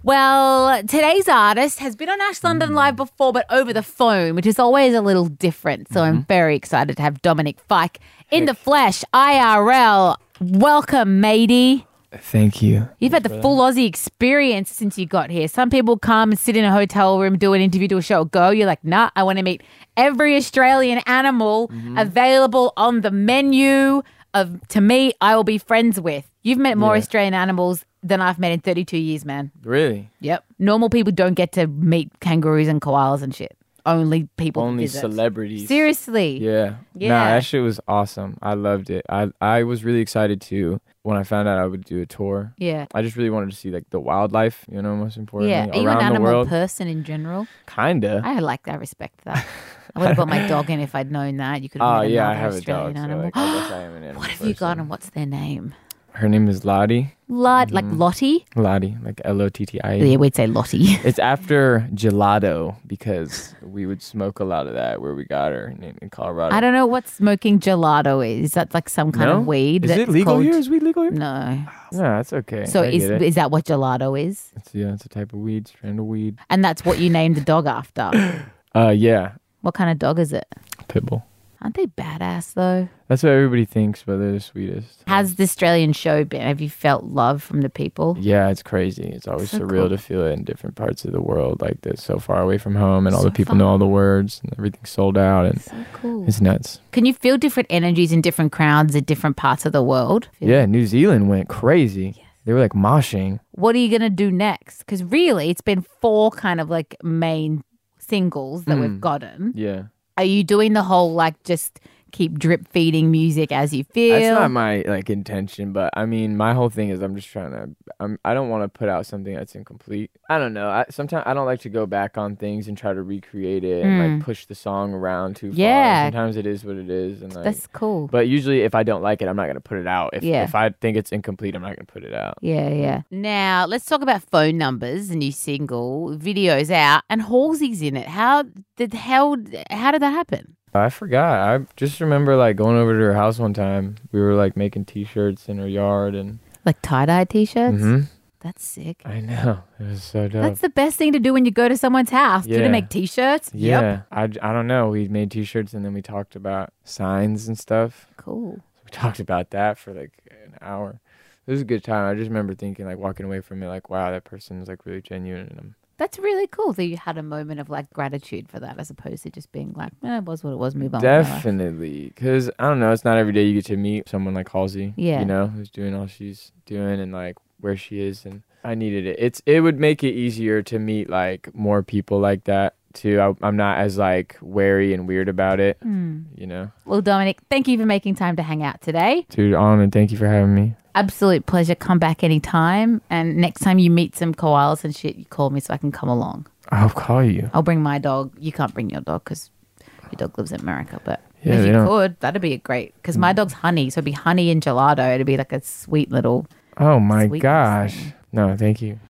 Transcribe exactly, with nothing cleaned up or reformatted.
Well, today's artist has been on Ash London Live before, but over the phone, which is always a little different. So mm-hmm. I'm very excited to have Dominic Fike in the flesh, I R L. Welcome, matey. Thank you. You've had the full Aussie experience since you got here. Some people come, sit in a hotel room, do an interview, do a show, go. You're like, nah, I want to meet every Australian animal mm-hmm. available on the menu of, to me, I will be friends with. You've met more yeah. Australian animals than I've met in thirty-two years, man. Really? Yep. Normal people don't get to meet kangaroos and koalas and shit. Only people Only visit. celebrities. Seriously. Yeah. Yeah. Nah, that shit was awesome. I loved it. I I was really excited too when I found out I would do a tour. Yeah. I just really wanted to see like the wildlife, you know, most importantly, yeah. Are you around an the animal world. person in general? Kinda. I like that. I respect that. I would have brought my dog in if I'd known that. You could have Oh, met yeah, I another have Australian a dog, animal. so like, I guess I am an animal What have person. you got and what's their name? Her name is Lottie. Lot, mm-hmm. like Lottie? Lottie, like L O T T I E. Yeah, we'd say Lottie. It's after gelato because we would smoke a lot of that where we got her in, in Colorado. I don't know what smoking gelato is. Is that like some kind no? of weed? Is that's it legal called... here? Is weed legal here? No. No, that's okay. So I is get it. is that what gelato is? It's, yeah, it's a type of weed, strand of weed. And that's what you named the dog after? Uh, yeah. What kind of dog is it? Pitbull. Aren't they badass though? That's what everybody thinks, but they're the sweetest. How's the Australian show been? Have you felt love from the people? Yeah, it's crazy. It's always So surreal cool. to feel it in different parts of the world, like this, so far away from home, and all So the people far. know all the words, and everything's sold out, and So cool. it's nuts. Can you feel different energies in different crowds at different parts of the world? Feel- Yeah, New Zealand went crazy. Yes. They were like moshing. What are you going to do next? Because really, it's been four kind of like main singles that Mm. we've gotten. Yeah. Are you doing the whole like just keep drip feeding music as you feel? That's not my like intention, but I mean, my whole thing is I'm just trying to. I'm. I don't want to put out something that's incomplete. I don't know. I, sometimes I don't like to go back on things and try to recreate it and Mm. like push the song around too far. Yeah. Sometimes it is what it is, and like. That's cool. But usually, if I don't like it, I'm not gonna put it out. If Yeah. if I think it's incomplete, I'm not gonna put it out. Yeah, yeah. Now let's talk about Phone Numbers, the new single. Video's out and Halsey's in it. How did how how did that happen? I forgot. I just remember like going over to her house one time. We were like making T-shirts in her yard, and Like tie dye t-shirts. Mhm. That's sick. I know it was so dope. That's the best thing to do when you go to someone's house. Do Yeah. to make t-shirts. Yeah, Yep. I, I don't know. We made T-shirts and then we talked about signs and stuff. Cool. We talked about that for like an hour. It was a good time. I just remember thinking, like, walking away from it, like, wow, that person is like really genuine. And I'm, That's really cool that you had a moment of like gratitude for that, as opposed to just being like, eh, it was what it was. Move on. with my life." definitely, because I don't know. It's not every day you get to meet someone like Halsey. Yeah. You know, who's doing all she's doing and like where she is, and I needed it. It's it would make it easier to meet like more people like that too. I, I'm not as like wary and weird about it. Hmm. You know, Well, Dominic, thank you for making time to hang out today. dude, on thank you for having me. Absolute pleasure. Come back anytime. And next time you meet some koalas and shit, you call me so I can come along. I'll call you. I'll bring my dog. You can't bring your dog because your dog lives in America. But Yeah, if they you don't- could, that'd be a great. Because my dog's honey, so it'd be honey and gelato. It'd be like a sweet little. Oh my Sweetness gosh. thing. No, thank you.